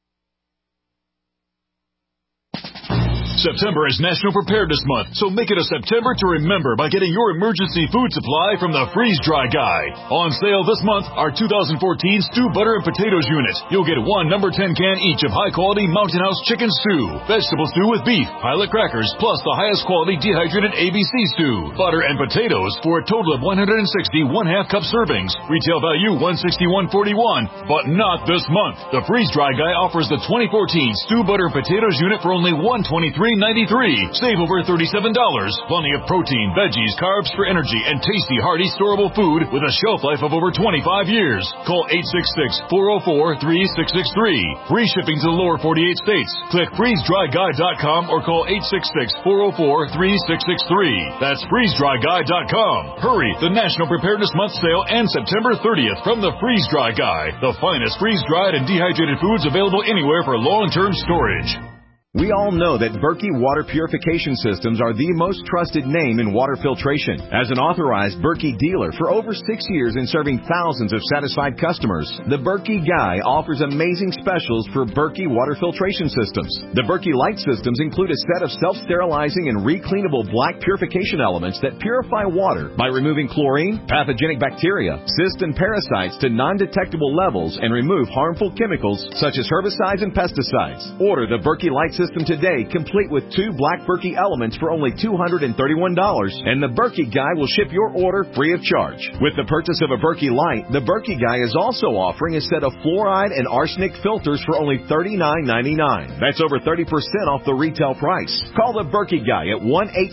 September is National Preparedness Month, so make it a September to remember by getting your emergency food supply from the Freeze Dry Guy. On sale this month, our 2014 Stew Butter and Potatoes unit. You'll get one number 10 can each of high-quality Mountain House chicken stew, vegetable stew with beef, pilot crackers, plus the highest quality dehydrated ABC stew, butter and potatoes for a total of 160 1/2 cup servings. Retail value $161.41, but not this month. The Freeze Dry Guy offers the 2014 Stew Butter and Potatoes unit for only $123.93. Save over $37. Plenty of protein, veggies, carbs for energy, and tasty, hearty, storable food with a shelf life of over 25 years. Call 866-404-3663. Free shipping to the lower 48 states. Click freezedryguy.com or call 866-404-3663. That's freezedryguy.com. Hurry! The National Preparedness Month sale ends September 30th from the Freeze Dry Guy. The finest freeze-dried and dehydrated foods available anywhere for long-term storage. We all know that Berkey Water Purification Systems are the most trusted name in water filtration. As an authorized Berkey dealer for over 6 years and serving thousands of satisfied customers, the Berkey Guy offers amazing specials for Berkey Water Filtration Systems. The Berkey Light Systems include a set of self-sterilizing and recleanable black purification elements that purify water by removing chlorine, pathogenic bacteria, cysts, and parasites to non-detectable levels and remove harmful chemicals such as herbicides and pesticides. Order the Berkey Light System today, complete with 2 black Berkey elements for only $231, and the Berkey Guy will ship your order free of charge. With the purchase of a Berkey Light, the Berkey Guy is also offering a set of fluoride and arsenic filters for only $39.99. That's over 30% off the retail price. Call the Berkey Guy at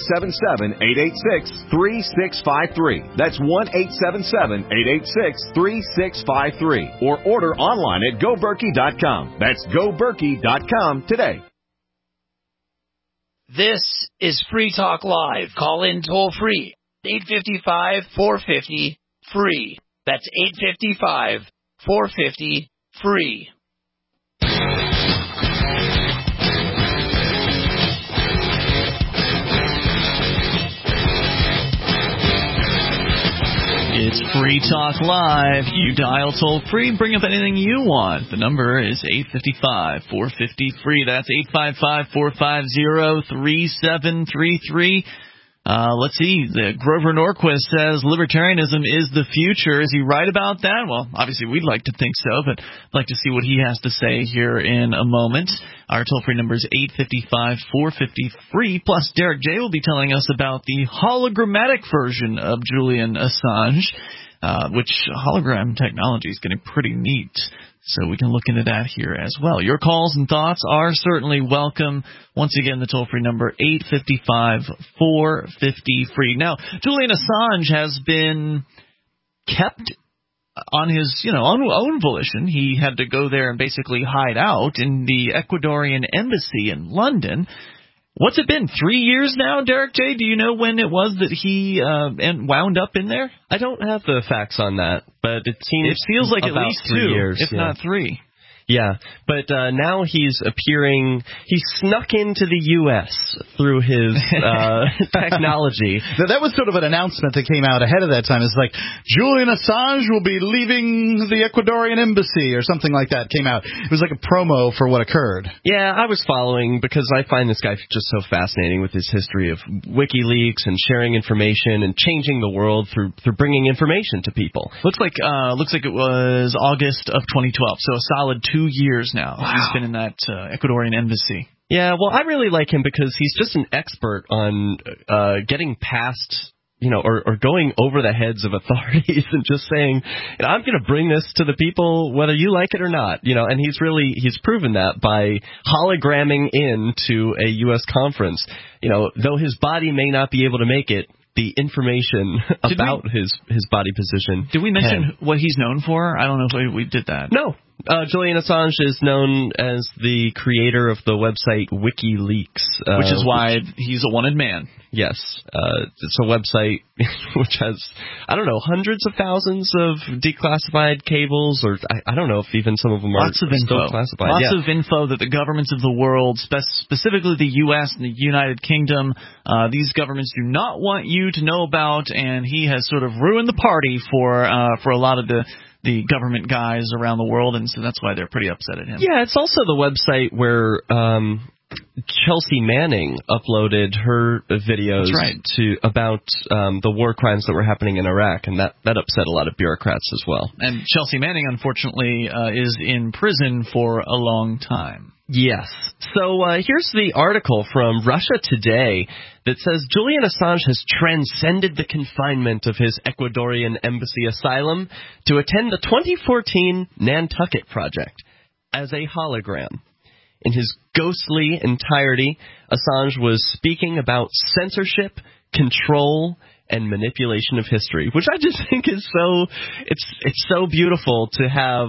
1-877-886-3653. That's 1-877-886-3653. Or order online at GoBerkey.com. That's GoBerkey.com today. This is Free Talk Live. Call in toll free. 855-450-FREE. That's 855-450-FREE. It's Free Talk Live. You dial toll free, bring up anything you want. The number is 855-450-FREE. That's 855-450-3733. Let's see. Grover Norquist says libertarianism is the future. Is he right about that? Well, obviously we'd like to think so, but I'd like to see what he has to say here in a moment. Our toll-free number is 855-450-FREE. Plus, Derek J. will be telling us about the hologrammatic version of Julian Assange, which hologram technology is getting pretty neat. So we can look into that here as well. Your calls and thoughts are certainly welcome. Once again, the toll-free number, 855-450-FREE. Now, Julian Assange has been kept on his, own volition. He had to go there and basically hide out in the Ecuadorian embassy in London. What's it been, 3 years now, Derek J.? Do you know when it was that he wound up in there? I don't have the facts on that, but it feels like at least 2 years, if not 3. Yeah, but now he's appearing. He snuck into the U.S. through his technology. That was sort of an announcement that came out ahead of that time. It's like, Julian Assange will be leaving the Ecuadorian embassy or something like that came out. It was like a promo for what occurred. Yeah, I was following because I find this guy just so fascinating with his history of WikiLeaks and sharing information and changing the world through bringing information to people. Looks like it was August of 2012, so a solid 2 years now. Wow. He's been in that Ecuadorian embassy. Yeah, well, I really like him because he's just an expert on getting past, or going over the heads of authorities and just saying, I'm going to bring this to the people whether you like it or not. And he's proven that by hologramming into a U.S. conference. Though his body may not be able to make it, the information about his body position. Did we mention what he's known for? I don't know if we did that. No. Julian Assange is known as the creator of the website WikiLeaks. Which is why he's a wanted man. Yes. It's a website which has, I don't know, hundreds of thousands of declassified cables, or I don't know if even some of them are still classified. Lots of info that the governments of the world, specifically the U.S. and the United Kingdom, these governments do not want you to know about, and he has sort of ruined the party for a lot of the government guys around the world, and so that's why they're pretty upset at him. Yeah, it's also the website where Chelsea Manning uploaded her videos about the war crimes that were happening in Iraq, and that upset a lot of bureaucrats as well. And Chelsea Manning, unfortunately, is in prison for a long time. Yes. So here's the article from Russia Today that says Julian Assange has transcended the confinement of his Ecuadorian embassy asylum to attend the 2014 Nantucket Project as a hologram. In his ghostly entirety, Assange was speaking about censorship, control, and manipulation of history, which I just think is it's so beautiful to have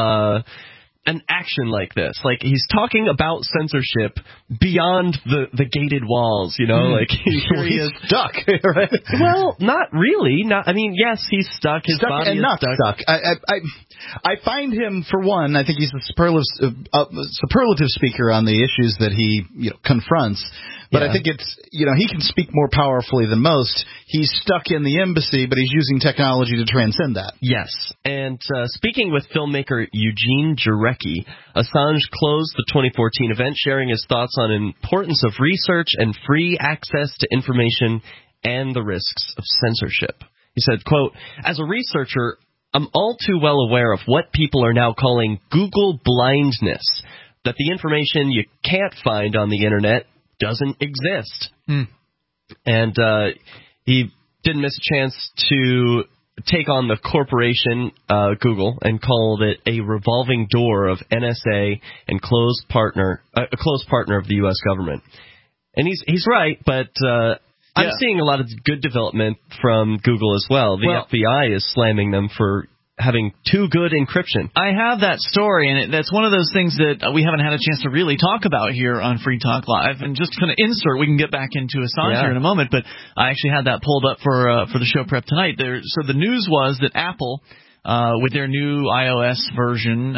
an action like this. Like, he's talking about censorship beyond the gated walls, you know? Like, here he is stuck, right? Well, not really. I mean, yes, he's stuck. His body and is not stuck. I find him, for one, I think he's a superlative speaker on the issues that he confronts. But I think it's, he can speak more powerfully than most. He's stuck in the embassy, but he's using technology to transcend that. Yes. And speaking with filmmaker Eugene Jarecki, Assange closed the 2014 event sharing his thoughts on importance of research and free access to information and the risks of censorship. He said, quote, "As a researcher, I'm all too well aware of what people are now calling Google blindness, that the information you can't find on the internet doesn't exist." And he didn't miss a chance to take on the corporation Google and called it a revolving door of NSA and a close partner of the U.S. government. And he's right, but I'm seeing a lot of good development from Google as well. The FBI is slamming them for having too good encryption. I have that story, and that's one of those things that we haven't had a chance to really talk about here on Free Talk Live. And just kind of insert, we can get back into Assange here in a moment, but I actually had that pulled up for the show prep tonight. So the news was that Apple, with their new iOS version,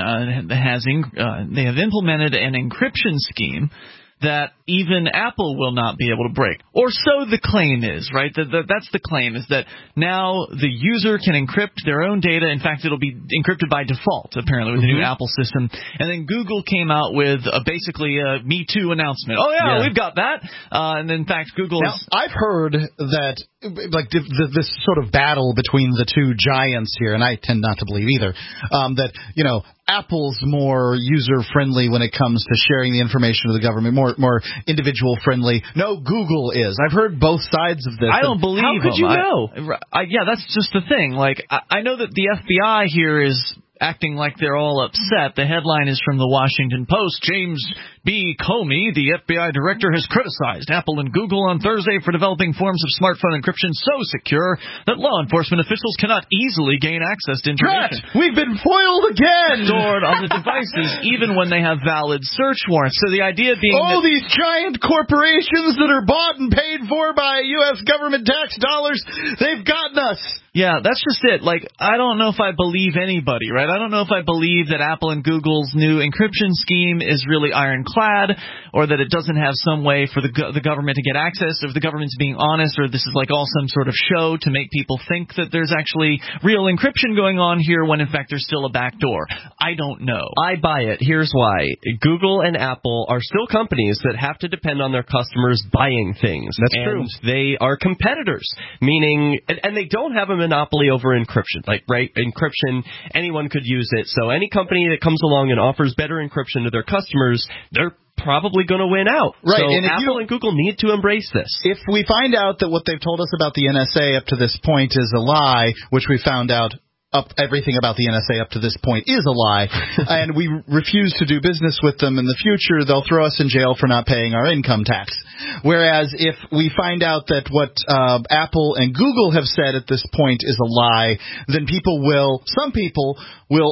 they have implemented an encryption scheme that even Apple will not be able to break. Or so the claim is, right? That's the claim, is that now the user can encrypt their own data. In fact, it'll be encrypted by default, apparently, with the new Apple system. And then Google came out with basically a Me Too announcement. Oh, yeah, we've got that. And in fact, I've heard that, like, this sort of battle between the two giants here, and I tend not to believe either, that, Apple's more user-friendly when it comes to sharing the information of the government, more individual-friendly. No, Google is. I've heard both sides of this. I don't believe How could you know? That's just the thing. Like, I know that the FBI here is acting like they're all upset. The headline is from the Washington Post. James B. Comey, the FBI director, has criticized Apple and Google on Thursday for developing forms of smartphone encryption so secure that law enforcement officials cannot easily gain access to information. We've been foiled again! Stored on the devices, even when they have valid search warrants. So the idea being these giant corporations that are bought and paid for by U.S. government tax dollars, they've gotten us. Yeah, that's just it. Like, I don't know if I believe anybody, right? I don't know if I believe that Apple and Google's new encryption scheme is really ironclad, or that it doesn't have some way for the government to get access, or if the government's being honest, or this is like all some sort of show to make people think that there's actually real encryption going on here when, in fact, there's still a back door. I don't know. I buy it. Here's why. Google and Apple are still companies that have to depend on their customers buying things. That's true. They are competitors, meaning, and they don't have a monopoly over encryption. Like, right, encryption, anyone could use it. So any company that comes along and offers better encryption to their customers, they're probably going to win out. Right. So and Apple and Google need to embrace this. If we find out that what they've told us about the NSA up to this point is a lie, which we found out everything about the NSA up to this point is a lie, and we refuse to do business with them in the future, they'll throw us in jail for not paying our income tax. Whereas if we find out that what Apple and Google have said at this point is a lie, then some people will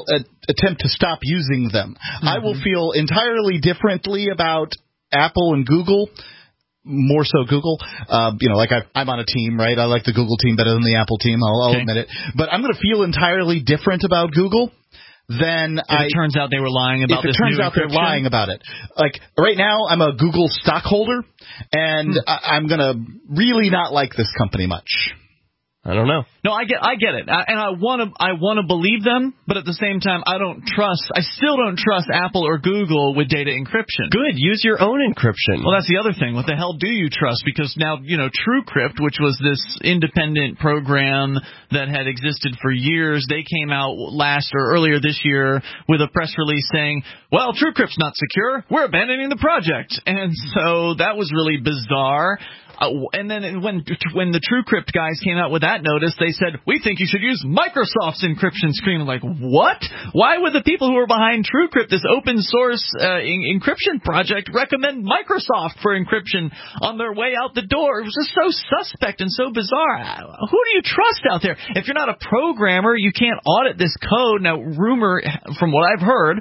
attempt to stop using them. I will feel entirely differently about Apple and Google. More so Google. Like I'm on a team, right? I like the Google team better than the Apple team. I'll admit it. But I'm going to feel entirely different about Google than it turns out they were lying about this. If it turns out they're lying about it. Like right now, I'm a Google stockholder, and I'm going to really not like this company much. I don't know. No, I get it, and I want to believe them, but at the same time, I still don't trust Apple or Google with data encryption. Good, use your own encryption. Well, that's the other thing. What the hell do you trust? Because now, TrueCrypt, which was this independent program that had existed for years, they came out earlier this year with a press release saying, well, TrueCrypt's not secure. We're abandoning the project. And so that was really bizarre. And then when the TrueCrypt guys came out with that notice, they said, we think you should use Microsoft's encryption scheme. I'm like, what? Why would the people who are behind TrueCrypt, this open source encryption project, recommend Microsoft for encryption on their way out the door? It was just so suspect and so bizarre. Who do you trust out there? If you're not a programmer, you can't audit this code. Now, rumor, from what I've heard,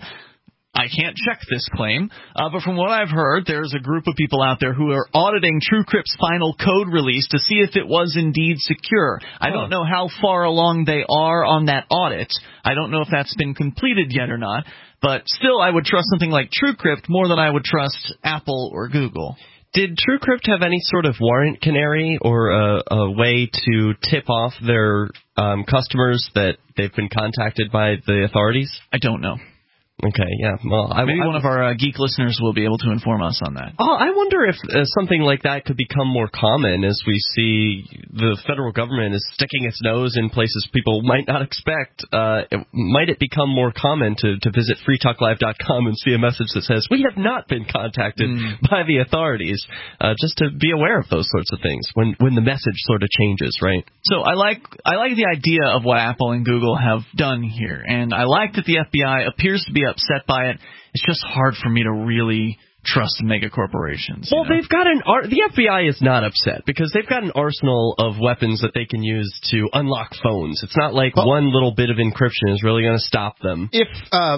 I can't check this claim, but from what I've heard, there's a group of people out there who are auditing TrueCrypt's final code release to see if it was indeed secure. I don't know how far along they are on that audit. I don't know if that's been completed yet or not, but still I would trust something like TrueCrypt more than I would trust Apple or Google. Did TrueCrypt have any sort of warrant canary or a way to tip off their customers that they've been contacted by the authorities? I don't know. Okay, yeah. Well, maybe one of our geek listeners will be able to inform us on that. Oh, I wonder if something like that could become more common as we see the federal government is sticking its nose in places people might not expect. Might it become more common to visit freetalklive.com and see a message that says, we have not been contacted by the authorities, just to be aware of those sorts of things when the message sort of changes, right? So I like the idea of what Apple and Google have done here, and I like that the FBI appears to be upset by it. It's just hard for me to really trust mega corporations. Well, they've got the FBI is not upset because they've got an arsenal of weapons that they can use to unlock phones. It's not like one little bit of encryption is really going to stop them. If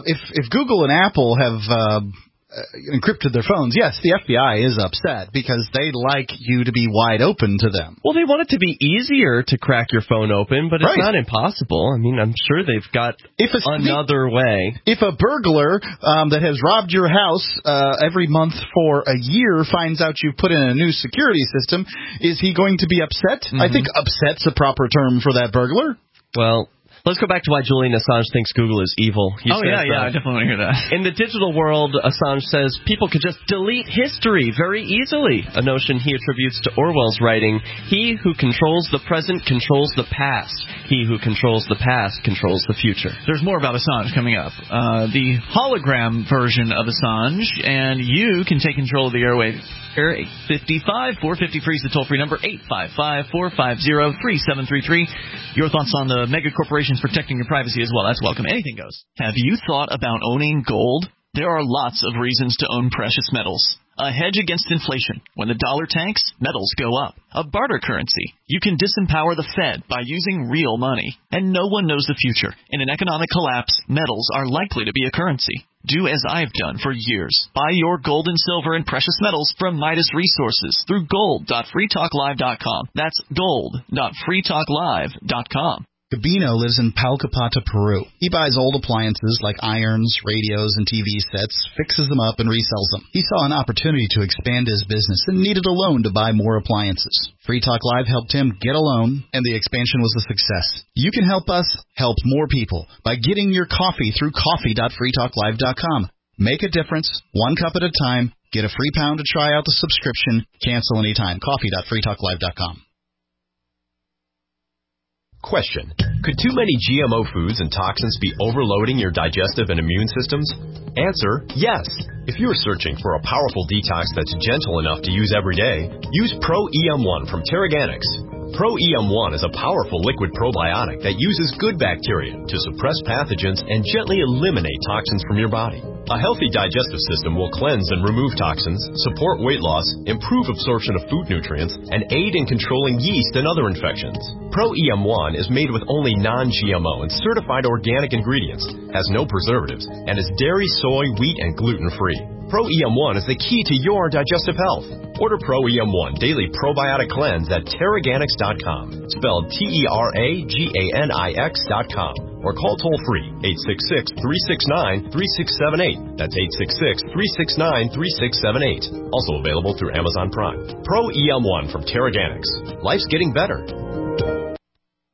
Google and Apple have encrypted their phones, yes, the FBI is upset because they like you to be wide open to them. Well, they want it to be easier to crack your phone open, but it's not impossible. I mean, I'm sure they've got another way. If a burglar that has robbed your house every month for a year finds out you've put in a new security system, is he going to be upset? I think upset's a proper term for that burglar. Well, let's go back to why Julian Assange thinks Google is evil. I definitely want to hear that. In the digital world, Assange says people could just delete history very easily, a notion he attributes to Orwell's writing, he who controls the present controls the past. He who controls the past controls the future. There's more about Assange coming up. The hologram version of Assange, and you can take control of the airwaves. 855-450 free is the toll-free number, 855-450-3733. Your thoughts on the mega corporations protecting your privacy as well. That's welcome. Anything goes. Have you thought about owning gold? There are lots of reasons to own precious metals. A hedge against inflation. When the dollar tanks, metals go up. A barter currency. You can disempower the Fed by using real money. And no one knows the future. In an economic collapse, metals are likely to be a currency. Do as I've done for years. Buy your gold and silver and precious metals from Midas Resources through gold.freetalklive.com. That's gold.freetalklive.com. Gabino lives in Palcapata, Peru. He buys old appliances like irons, radios, and TV sets, fixes them up, and resells them. He saw an opportunity to expand his business and needed a loan to buy more appliances. Free Talk Live helped him get a loan, and the expansion was a success. You can help us help more people by getting your coffee through coffee.freetalklive.com. Make a difference, one cup at a time. Get a free pound to try out the subscription. Cancel anytime. Coffee.freetalklive.com. Question. Could too many GMO foods and toxins be overloading your digestive and immune systems? Answer, yes. If you're searching for a powerful detox that's gentle enough to use every day, use Pro-EM1 from Terraganics. Pro-EM1 is a powerful liquid probiotic that uses good bacteria to suppress pathogens and gently eliminate toxins from your body. A healthy digestive system will cleanse and remove toxins, support weight loss, improve absorption of food nutrients, and aid in controlling yeast and other infections. Pro EM1 is made with only non-GMO and certified organic ingredients, has no preservatives, and is dairy, soy, wheat, and gluten-free. Pro EM1 is the key to your digestive health. Order Pro EM1 Daily Probiotic Cleanse at Teraganix.com, spelled TERAGANIX.com. Or call toll-free 866-369-3678. That's 866-369-3678. Also available through Amazon Prime. Pro EM1 from Teraganix. Life's getting better.